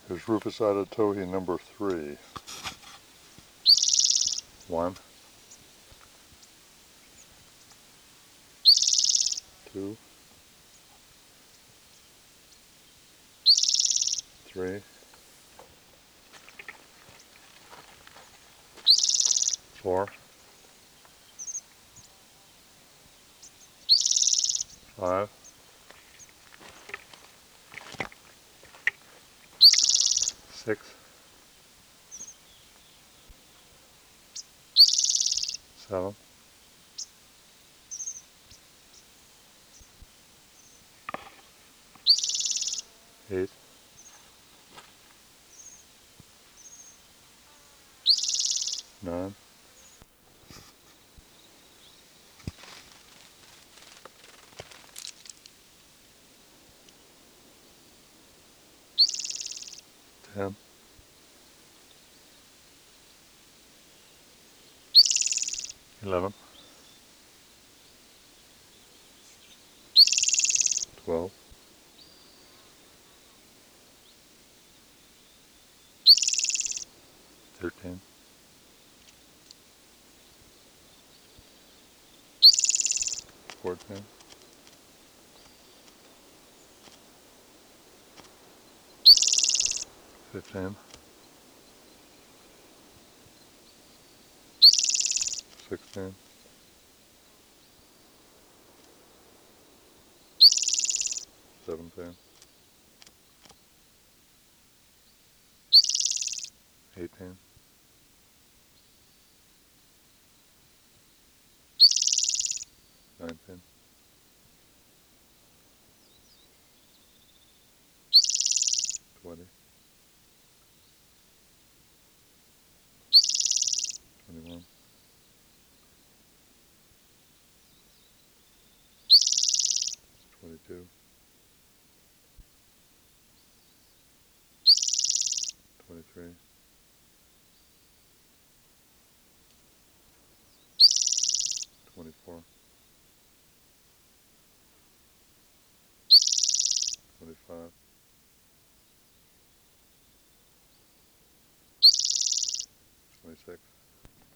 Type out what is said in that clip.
Here's Rufusata Towhee number 3. 1, 2, 3, 4, 5, 6, 7, 8, 9, 10, 11, 12, 13, 14, 15, 16, 17, 18, 19, 20, 21, 22, 23, 24, 25, 26,